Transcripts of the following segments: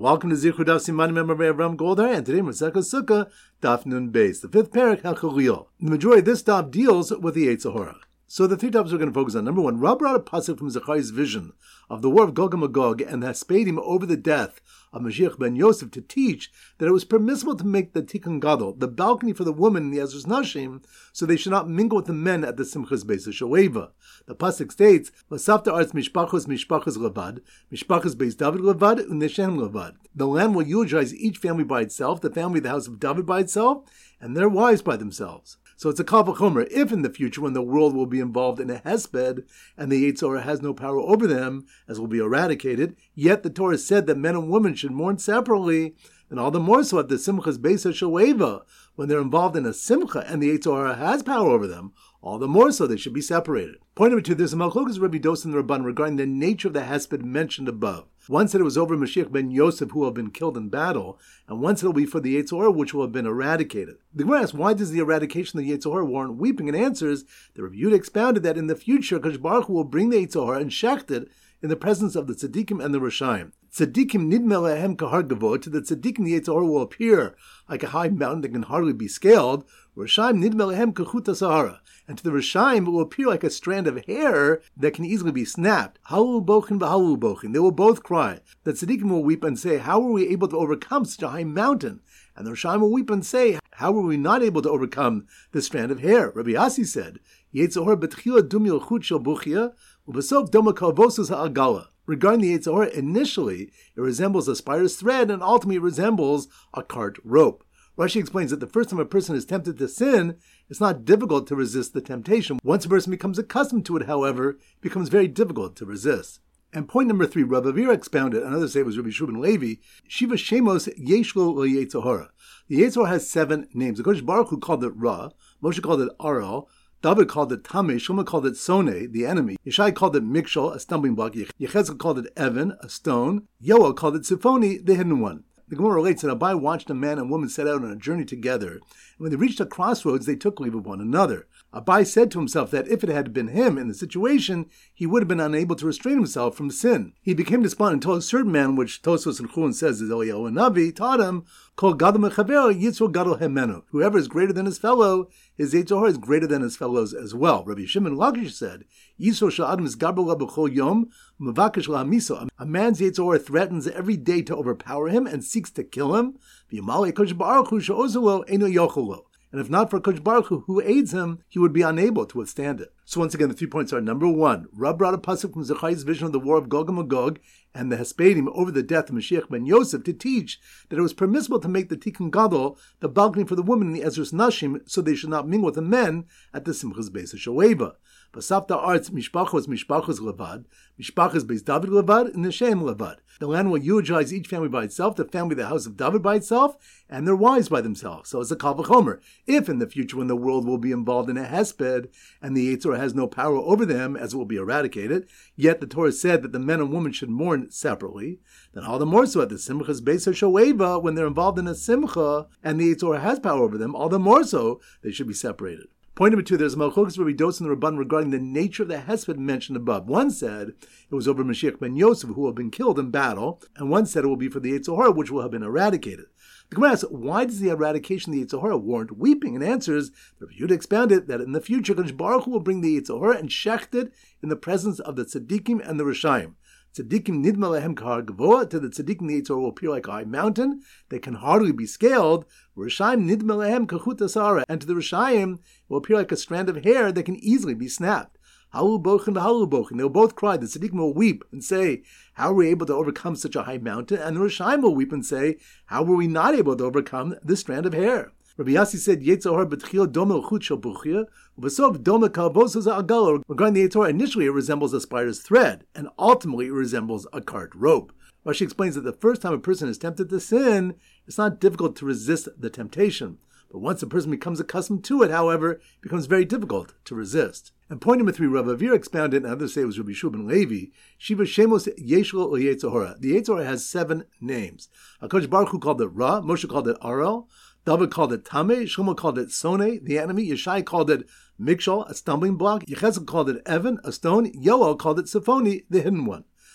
Welcome to Zichud Daf Siman Member Avram Goldar, and today Masechah Sukkah Daf Nun Beis, the fifth parak HaChalil. The majority of this daf deals with the Yetzer Hara. So the three topics we're going to focus on. Number one, Rab brought a pasuk from Zechariah's vision of the war of Gog and Magog and the Haspedim over the death of Mashiach ben Yosef to teach that it was permissible to make the Tikkun Gadol, the balcony for the woman in the Ezras Nashim, so they should not mingle with the men at the Simchas Beis Shoeva. The pasuk states, "Vasafta arts mishpachos levad, mishpachos Beis David levad, uneshem levad." The land will eulogize each family by itself, the family of the house of David by itself, and their wives by themselves. So it's a kal v'chomer, if in the future when the world will be involved in a hesped and the Yetzer Hara has no power over them, as will be eradicated, yet the Torah said that men and women should mourn separately, then all the more so at the Simchas Beis Shoeva, when they're involved in a simcha and the Yetzer Hara has power over them, all the more so they should be separated. Point number two, there's a Malchokas Rabbi Dosan and the Rabban regarding the nature of the hesped mentioned above. One said it was over Mashiach ben Yosef who will have been killed in battle, and one said it will be for the Yetzer Hara which will have been eradicated. The Gemara asks, why does the eradication of the Yetzer Hara warrant weeping? And answers, the Rav Yehuda expounded that in the future, Kadosh Baruch Hu will bring the Yetzer Hara and shecht it in the presence of the tzaddikim and the Rishayim. Tzaddikim nidme lehem kahar gavot, to the tzaddikim the Yetzer Hara will appear like a high mountain that can hardly be scaled. Rishayim nidme lehem kachuta sahara, and to the Rishayim it will appear like a strand of hair that can easily be snapped. Halul bochin v'halul bochin, they will both cry. The tzaddikim will weep and say, how were we able to overcome such a high mountain? And the Rishayim will weep and say, how were we not able to overcome this strand of hair? Rabbi Yassi said, Yetzer Hara betchila dum yilchut shel buchia, u'besov doma kalvosus ha'agala. Regarding the Yetzer Hara, initially it resembles a spider's thread and ultimately it resembles a cart rope. Rashi explains that the first time a person is tempted to sin, it's not difficult to resist the temptation. Once a person becomes accustomed to it, however, it becomes very difficult to resist. And point number three, Rav Avira expounded, and others say it was Rabbi Shub ben Levi, Shiva Shemos Yeshlo Yetzer Hara. The Yetzer Hara has 7 names. The Kodesh Baruch Hu called it Ra, Moshe called it Aral, David called it Tameh, Shlomo called it Soneh, the enemy, Yeshai called it Mikshol, a stumbling block, Yechezkel called it Evan, a stone, Yoel called it Siphoni, the hidden one. The Gemara relates that Abai watched a man and woman set out on a journey together, and when they reached a crossroads, they took leave of one another. Abai said to himself that if it had been him in the situation, he would have been unable to restrain himself from sin. He became despondent until a certain man, which Tosfos and Chulin says is Eliyahu Navi, taught him, Kol gadol mechaver yitzro gadol hemenu. Whoever is greater than his fellow, his Yetzer Hara is greater than his fellows as well. Rabbi Shimon Lakish said, Yisro sha'adam is gabel b'chol yom, mevakesh la'amiso. A man's Yetzer Hara threatens every day to overpower him and seeks to kill him. V'yamale kodesh baruch hu she'ozulo eno yocholo. And if not for Kodesh Baruch Hu, who aids him, he would be unable to withstand it. So once again, the 3 points are, number one, Rab brought a pasuk from Zechariah's vision of the war of Gog and Magog and the Haspedim over the death of Mashiach ben Yosef to teach that it was permissible to make the Tikkun Gadol, the balcony for the women in the Ezras Nashim, so they should not mingle with the men at the Simchas Beis Shoeva. Vasafta arts mishpachos levad, mishpachos Beis David levad, and Neshem levad. The land will eulogize each family by itself, the family of the house of David by itself, and their wives by themselves. So it's a kal v'chomer. If in the future when the world will be involved in a hesped, and the Yetzer Hara has no power over them, as it will be eradicated, yet the Torah said that the men and women should mourn separately, then all the more so at the Simchas Beis Shoeva, when they're involved in a simcha, and the Yetzer Hara has power over them, all the more so they should be separated. Point number two, there's a Malchokas Rabbi Dosan and the Rabban regarding the nature of the hesped mentioned above. One said it was over Mashiach ben Yosef who will have been killed in battle, and one said it will be for the Yetzer Hara which will have been eradicated. The Gemara asks, why does the eradication of the Yetzer Hara warrant weeping? And answers, Rav Yehuda expounded that in the future, Kadosh Baruch Hu will bring the Yetzer Hara and shecht it in the presence of the tzaddikim and the Rishayim. Tzaddikim nidme lehem kahar gavoa, to the tzaddikim the Yetzer Hara will appear like a high mountain that can hardly be scaled. Rishayim nidme lehem kachuta sahara, and to the Rishayim it will appear like a strand of hair that can easily be snapped. Halul bochin v'halul bochin, they will both cry. The tzaddikim will weep and say, how were we able to overcome such a high mountain? And the Rishayim will weep and say, how were we not able to overcome this strand of hair? Rabbi Yassi said, Yetzer Hara betchila doma l'chut shel buchia, u'besov doma kalvosus ha'agala. Regarding the Yetzer Hara, initially it resembles a spider's thread, and ultimately it resembles a cart rope. Rashi explains that the first time a person is tempted to sin, it's not difficult to resist the temptation. But once a person becomes accustomed to it, however, it becomes very difficult to resist. And point number three, Rav Avira expounded, and others say it was Rabbi Shub ben Levi, Shiva Shemos Yeshlo Yetzer Hara. The Yetzer Hara has 7 names. HaKadosh Baruch Hu called it Ra, Moshe called it Aral, David called it Tameh, Shlomo called it Soneh, the enemy, Yeshai called it Mikshol, a stumbling block, Yechezkel called it Evan, a stone, Yoel called it Siphoni, the hidden one.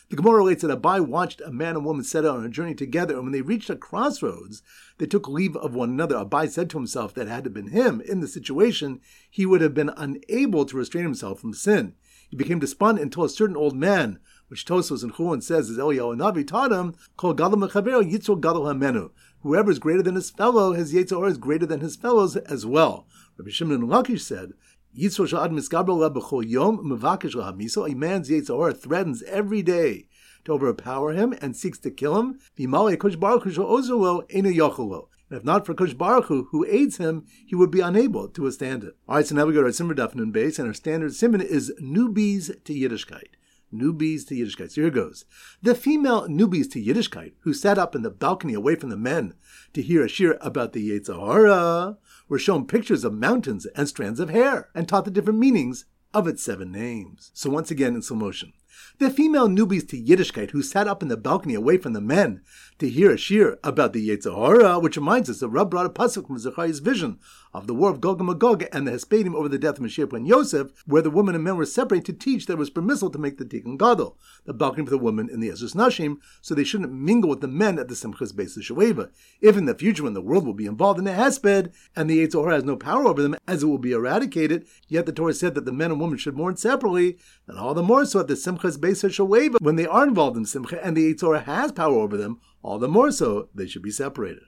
The Gemara relates that Abai watched a man and woman set out on a journey together, and when they reached a crossroads, they took leave of one another. Abai said to himself that had it been him in the situation, he would have been unable to restrain himself from sin. He became despondent until a certain old man, which Tosfos and Chulin says is Eliyahu Navi, taught him, Kol gadol mechaber yitzur gadol hamenu. Whoever is greater than his fellow, his Yetzer Hara is greater than his fellows as well. Rabbi Shimon ben Lakish said, Yitzur sha'ad miskabel la b'chol yom mevakesh lahamiso. A man's Yetzer Hara threatens every day to overpower him and seeks to kill him. V'malei Kosh Baruch Hu she'ozer lo eino yochel lo. And if not for Kosh Baruch Hu, who aids him, he would be unable to withstand it. All right, so now we go to our Simmer Daf Nun Beis, and our standard Simon is newbies to Yiddishkeit. Newbies to Yiddishkeit. So here goes. The female newbies to Yiddishkeit, who sat up in the balcony away from the men to hear a shir about the Yetzer Hara, were shown pictures of mountains and strands of hair, and taught the different meanings of its 7 names. So once again in slow motion. The female newbies to Yiddishkeit, who sat up in the balcony away from the men to hear a shir about the Yetzer Hara, which reminds us that Rav brought a pasuk from Zechariah's vision of the war of Gog and Magog and the Hespedim over the death of Mashiach ben Yosef, where the women and men were separated to teach that it was permissible to make the Tikkun Gadol, the balcony for the women in the Ezras Nashim, so they shouldn't mingle with the men at the Simchas Beis Shoeva. If in the future when the world will be involved in a Hesped, and the Yetzer Hara has no power over them, as it will be eradicated, yet the Torah said that the men and women should mourn separately, then all the more so at the Simchas Beis Shoeva, when they are involved in Simcha and the Yetzer Hara has power over them, all the more so they should be separated.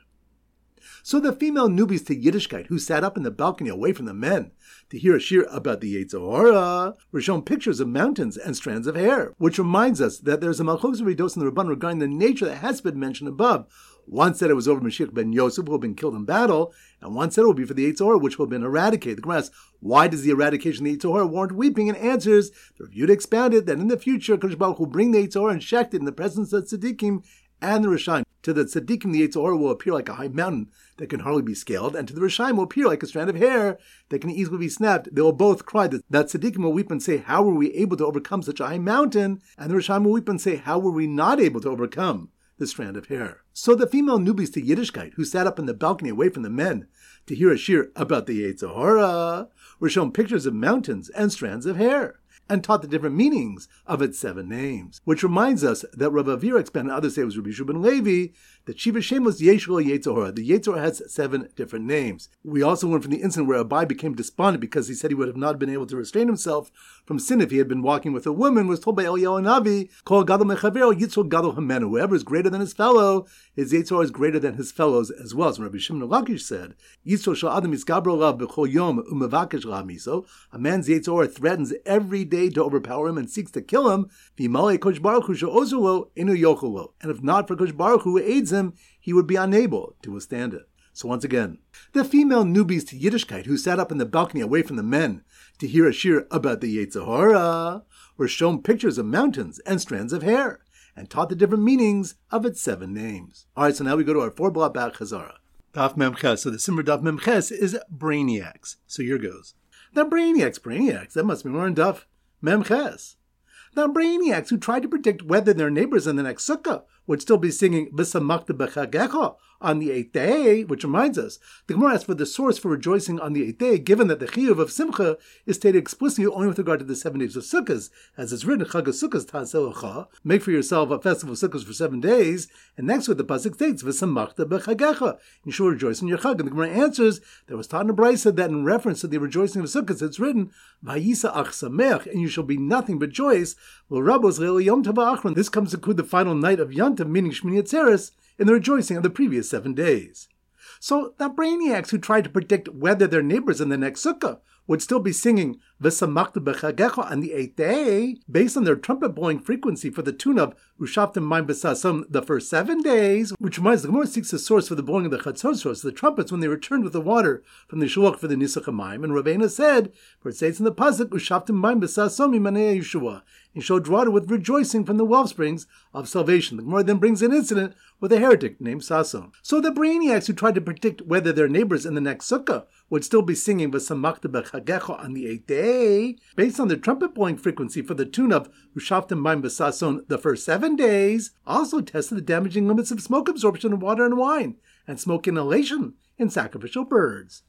So the female newbies to Yiddishkeit, who sat up in the balcony away from the men to hear a shir about the Yetzer Hara, were shown pictures of mountains and strands of hair, which reminds us that there's a Malchus Ridos in the Rabban regarding the nature that has been mentioned above. One said it was over Mashiach ben Yosef, who had been killed in battle, and one said it would be for the Yetzer Hara, which will have been eradicated. The Gemara asks, why does the eradication of the Yetzer Hara warrant weeping? And answers, the Review expounded that in the future, Kodesh Baruch will bring the Yetzer Hara and shecht it in the presence of Tzaddikim and the Rishayim. To the Tzaddikim, the Yetzer Hara will appear like a high mountain that can hardly be scaled, and to the Rishayim will appear like a strand of hair that can easily be snapped. They will both cry that Tzaddikim will weep and say, how were we able to overcome such a high mountain? And the Rishayim will weep and say, how were we not able to overcome the strand of hair? So the female newbies to Yiddishkeit, who sat up in the balcony away from the men to hear a shir about the Yetzer Hara, were shown pictures of mountains and strands of hair, and taught the different meanings of its 7 names. Which reminds us that Rav Avira expanded, others say it was Rabbi Shua ben Levi, that Shiva Shem was Yeshua Yetzer Hara. The Yetzer Hara has 7 different names. We also learned from the incident where Abai became despondent because he said he would have not been able to restrain himself from sin if he had been walking with a woman, was told by Eliyahu Navi, Kol gadol mechaver yitzur gadol hamenu. Whoever is greater than his fellow, his Yetzer Hara is greater than his fellows as well. So Rabbi Shimon Lakish said, Yitzur shel adam iskabro lav b'chol yom umevakesh lahamiso. A man's Yetzer Hara threatens every day to overpower him and seeks to kill him. V'malei Kosh Baruch Hu she'ozer lo eino yochel lo. And if not for Kosh Baruch Hu who aids him, he would be unable to withstand it. So once again, the female newbies to Yiddishkeit, who sat up in the balcony away from the men to hear a shir about the Yetzer Hara, were shown pictures of mountains and strands of hair, and taught the different meanings of its 7 names. All right, so now we go to our 4-block back Chazara. Daf Memches. So the Simmer Daf Memches is brainiacs. So here goes. The brainiacs, that must be more in Daf Memches. The brainiacs who tried to predict whether their neighbors in the next sukkah would still be singing V'samachta b'chagecha on the 8th day, which reminds us, the Gemara asks for the source for rejoicing on the 8th day, given that the chiyuv of Simcha is stated explicitly only with regard to the 7 days of Sukkot, as it's written, Chag HaSukkos ta'aseh, make for yourself a festival of Sukkot for 7 days, and next with the pasuk states, V'samachta b'chagecha, you shall rejoice in your Chag. And the Gemara answers, there was taught in the Brisa that in reference to the rejoicing of Sukkot, it's written, Vayisa ach sameach, and you shall be nothing but joyous. Well, Rabbos le'el Yom Tov ha'achron. This comes to include the final night of Yom Tov, meaning Shmini Atzeres, in the rejoicing of the previous 7 days. So the brainiacs who tried to predict whether their neighbors in the next sukkah would still be singing V'samachta b'chagecha on the 8th day, based on their trumpet blowing frequency for the tune of Ushaftim Mayim B'Sasom the first 7 days, which reminds the Gemara seeks a source for the blowing of the Chatzos, the trumpets, when they returned with the water from the Shulach for the Nisach HaMayim. And Ravena said, for it states in the pasuk, Ushaftim Mayim B'Sasom Imanei Yeshua, and showed water with rejoicing from the wellsprings of salvation. The Gemara then brings an incident with a heretic named Sason. So the brainiacs who tried to predict whether their neighbors in the next sukkah would still be singing V'samachta b'chagecha on the 8th day, based on their trumpet blowing frequency for the tune of Ushaftim Mayim B'Sason the first 7 days, also tested the damaging limits of smoke absorption in water and wine, and smoke inhalation in sacrificial birds.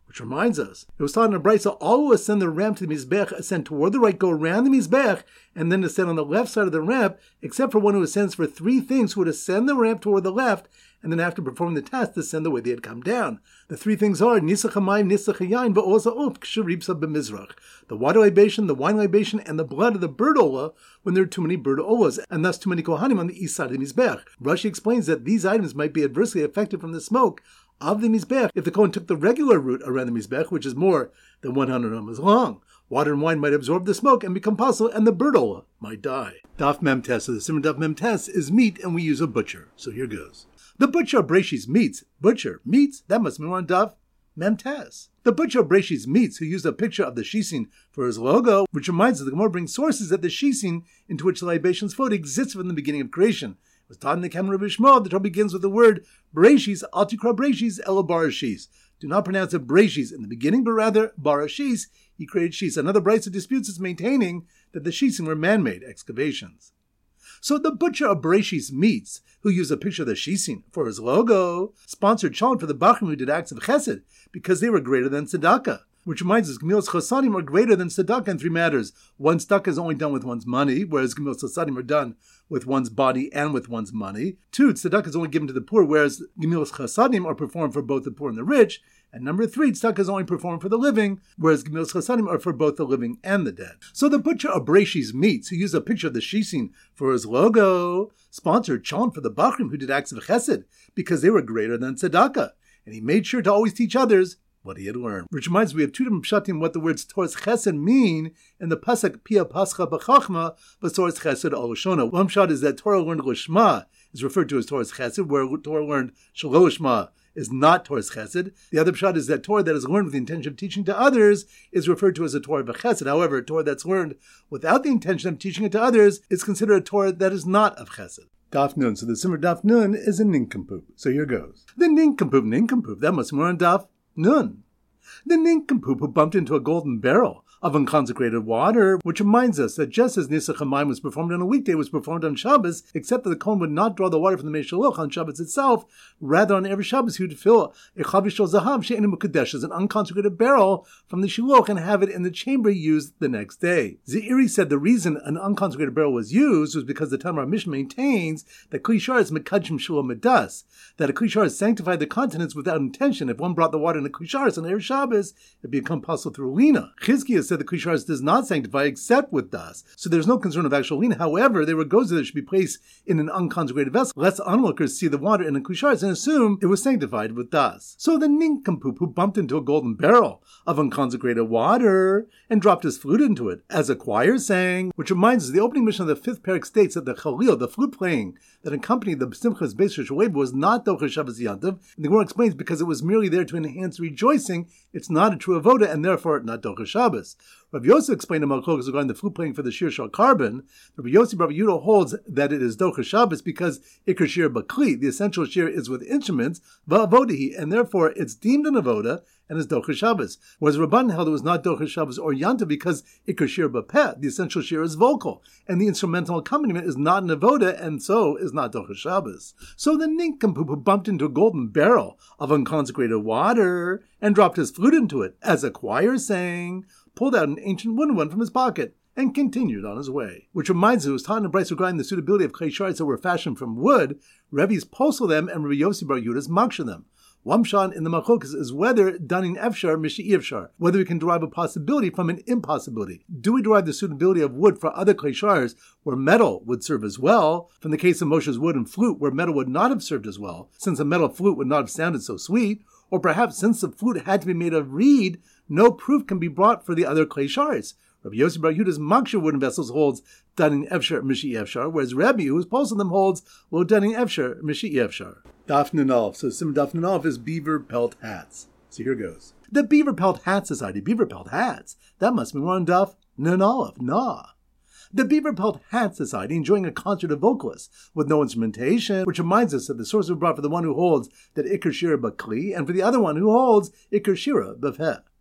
Which reminds us, it was taught in a brisa, all who ascend the ramp to the Mizbech ascend toward the right, go around the Mizbech, and then descend on the left side of the ramp, except for one who ascends for 3 things, who would ascend the ramp toward the left, and then after performing the task, descend the way they had come down. The 3 things are Nisach HaMayim, Nisach HaYain, Va'oza Up, Ksharipsa B'Mizrach. The water libation, the wine libation, and the blood of the bird olah when there are too many bird olas, and thus too many kohanim on the east side of the Mizbech. Rashi explains that these items might be adversely affected from the smoke of the Mizbech if the Kohen took the regular route around the Mizbech, which is more than 100 amas long. Water and wine might absorb the smoke and become pasul, and the bird olah might die. Daf Mem Tes, so the Simmer Daf Mem Tes is meat, and we use a butcher. So here goes. The butcher of Breshis meats. Butcher meats? That must mean we're on Daf Mem Tes. The butcher of Breshis meats, who used a picture of the shisin for his logo, which reminds us the Gemara brings sources that the shisin into which the libations flowed exists from the beginning of creation. It was taught in the Kamar of Ishmael. The Torah begins with the word Breshis, al tikra Breshis, ela barashis. Do not pronounce it Breshis in the beginning, but rather barashis. He created shis. Another brisa disputes is maintaining that the shisin were man-made excavations. So the butcher of Breshis meats, who used a picture of the shisin for his logo, sponsored Shalom for the Bachrim who did acts of chesed because they were greater than tzedakah. Which reminds us, Gemilas Chasadim are greater than tzedakah in 3 matters. One tzedakah is only done with one's money, whereas Gemilas Chasadim are done with one's body and with one's money. 2, tzedakah is only given to the poor, whereas Gemilas Chasadim are performed for both the poor and the rich. And number 3, tzedakah is only performed for the living, whereas Gemilas Chasadim are for both the living and the dead. So the butcher of Breshis meats, who used a picture of the shisin for his logo, sponsored Shalom for the Bachrim who did acts of chesed because they were greater than tzedakah. And he made sure to always teach others what he had learned. Which reminds me, we have 2 different pshatim what the words Torah's chesed mean in the pasuk Pia Pascha B'chachma, but Torah's chesed al Shona. One pshat is that Torah learned Lishma is referred to as Torah's chesed, where Torah learned Shelo Lishma is not Torah's chesed. The other pshat is that Torah that is learned with the intention of teaching to others is referred to as a Torah b'chesed. However, a Torah that's learned without the intention of teaching it to others is considered a Torah that is not of chesed. Daf Nun. So the Simmer Daf Nun is a nincompoop. So here goes. The nincompoop, that must be more on Daf Nun. The nincompoop who bumped into a golden barrel of unconsecrated water, which reminds us that just as Nisach HaMayim was performed on a weekday, it was performed on Shabbos, except that the Kohen would not draw the water from the Mei Shaloch on Shabbos itself. Rather, on every Shabbos, he would fill a chavish shel zahav she'einu mekadesh, as an unconsecrated barrel from the Shiloch, and have it in the chamber used the next day. Ze'iri said the reason an unconsecrated barrel was used was because the Talmud Mishnah maintains that Kli Shar is mekadshim shelo medas, that a Kli Shar sanctified the continents without intention. If one brought the water in a Kli Shar on every Shabbos, it become possible through lina. Chizkiah said the Kli Shar does not sanctify except with das, so there's no concern of actual lina. However, there were goes that should be placed in an unconsecrated vessel, lest onlookers see the water in a Kli Shar and assume it was sanctified with das. So the nincompoop who bumped into a golden barrel of unconsecrated water and dropped his flute into it, as a choir sang, which reminds us the opening mission of the 5th parak states that the Chalil, the flute playing that accompanied the Simchas Beis Shushaweib, was not Docher Shabbos Yantav. And the Gemara explains because it was merely there to enhance rejoicing, it's not a true avoda and therefore not Docher Shabbos. Rav Yosef explained to Malchok regarding the flute playing for the Shir Shal Carbon. Rav Yosef Rav Yehuda holds that it is Docher Shabbos because Iker Shir Bakli, the essential shir, is with instruments, va'avodahi, and therefore it's deemed an avoda and is Docher Shabbos. Whereas Rabban held it was not Docher Shabbos or Yanta because Iker Shir Bapeh, the essential shir, is vocal, and the instrumental accompaniment is not an avoda and so is not Docher Shabbos. So the nincompoop bumped into a golden barrel of unconsecrated water and dropped his flute into it, as a choir sang, pulled out an ancient wooden one from his pocket, and continued on his way. Which reminds us, it was taught in a brayso regarding the suitability of clay shards that were fashioned from wood. Rebbe's posel them and Rabbi Yossi Bar Yudas maksha them. One pshat in the Malchokes is whether danin efshar mishi efshar, whether we can derive a possibility from an impossibility. Do we derive the suitability of wood for other clay shards where metal would serve as well, from the case of Moshe's wooden flute where metal would not have served as well, since a metal flute would not have sounded so sweet, or perhaps since the flute had to be made of reed, no proof can be brought for the other clay shards. Rabbi Yossi Bar Yehuda's maksha wooden vessels holds danin efshar mishi efshar, whereas Rabbi, who's posel them, holds lo danin efshar mishi efshar. Daf Nun Aleph. So Sim Daf Nun Aleph is beaver pelt hats. So here goes. The Beaver Pelt Hat Society. Beaver Pelt hats. That must be one Daf Nun Aleph. Nah. The Beaver Pelt Hat Society enjoying a concert of vocalists with no instrumentation, which reminds us that the source was brought for the one who holds that Iker Shira Bakli and for the other one who holds Iker Shira B'Peh.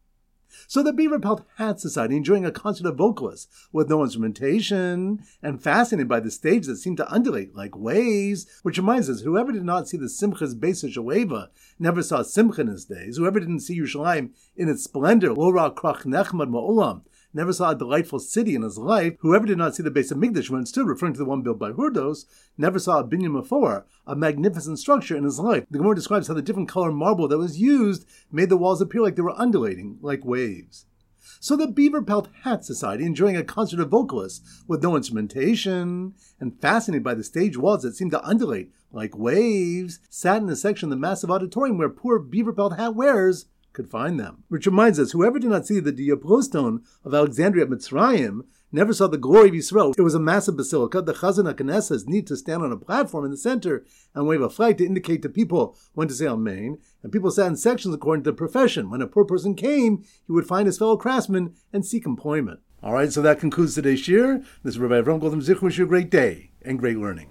So the Beaver Pelt Hat Society, enjoying a concert of vocalists with no instrumentation and fascinated by the stage that seemed to undulate like waves, which reminds us, whoever did not see the Simchas Beis Shoeva never saw Simcha in his days. Whoever didn't see Yerushalayim in its splendor, Lo Ra Krach Nechmad Ma'olam, never saw a delightful city in his life. Whoever did not see the Beis Hamikdash when it stood, referring to the one built by Hurdos, never saw a Binyan Mefor, a magnificent structure in his life. The Gemara describes how the different color marble that was used made the walls appear like they were undulating, like waves. So the Beaver Pelt Hat Society, enjoying a concert of vocalists with no instrumentation and fascinated by the stage walls that seemed to undulate like waves, sat in a section of the massive auditorium where poor Beaver Pelt hat wearers could find them. Which reminds us, whoever did not see the Diaprostone of Alexandria at Mitzrayim never saw the glory of Yisrael. It was a massive basilica. The Chazan HaKnesses need to stand on a platform in the center and wave a flag to indicate to people when to say Amen. And people sat in sections according to the profession. When a poor person came, he would find his fellow craftsmen and seek employment. All right, so that concludes today's shir. This is Rabbi Avram Goldman Zichron. Wish you a great day and great learning.